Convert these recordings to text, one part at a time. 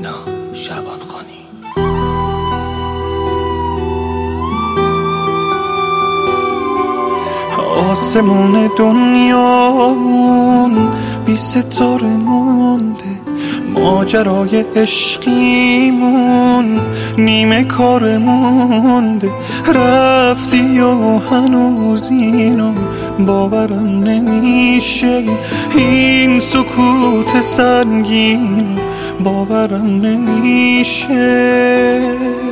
سینا شعبانخانی. آسمون دنیامون بی ستاره مونده، ماجرای عشقیمون نیمه کار مونده. رفتی و هنوز اینو باورم نمیشه، این سکوت سنگین باورم نمیشه.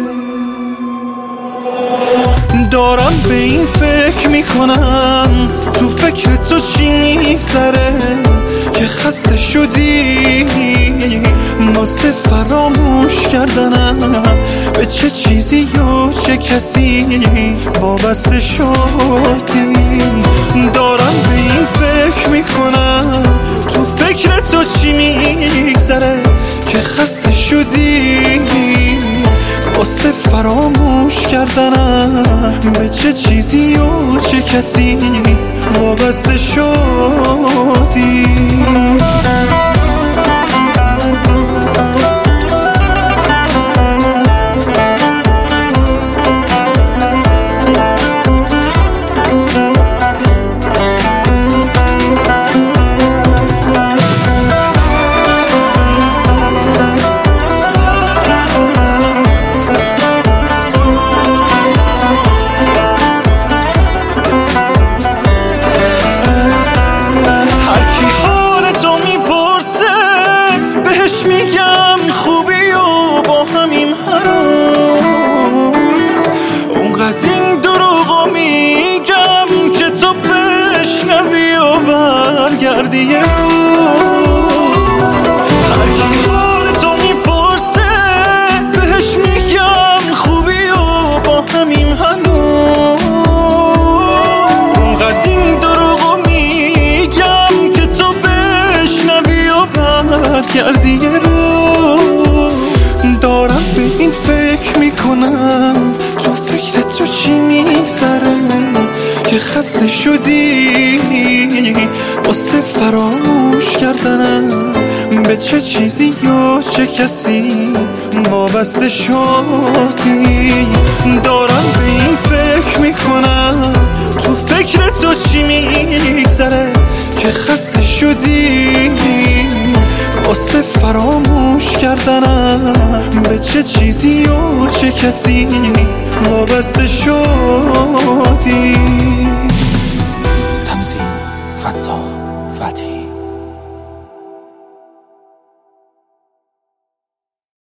دارم به این فکر میکنم تو فکر تو چی میگذره که خسته شدی واسه فراموش کردنم به چه چیزی یا چه کسی وابسته شدی. دارم به این فکر میکنم تو فکر تو چی میگذره که خسته شدی واسه فراموش کردنم به چه چیزی و چه کسی وابسته شدی. میگم خوبی و با همین هنوز اونقدر این دروغو میگم که تو بشنوی و برگردی یه روز. هر کی حال تو میپرسه بهش میگم خوبی و با همین هنوز اونقدر این دروغو میگم که تو بشنوی و برگردی یه روز. دارم به این فکر میکنم تو فکر تو چی میگذره که خسته شدی واسه فراموش کردنم به چه چیزی یا چه کسی وابسته شدی. دارم به این فکر میکنم تو فکر تو چی میگذره که خسته شدی واسه فراموش کردنم به چه چیزی و چه کسی وابسته شدی. تنظیم فتا فتحی.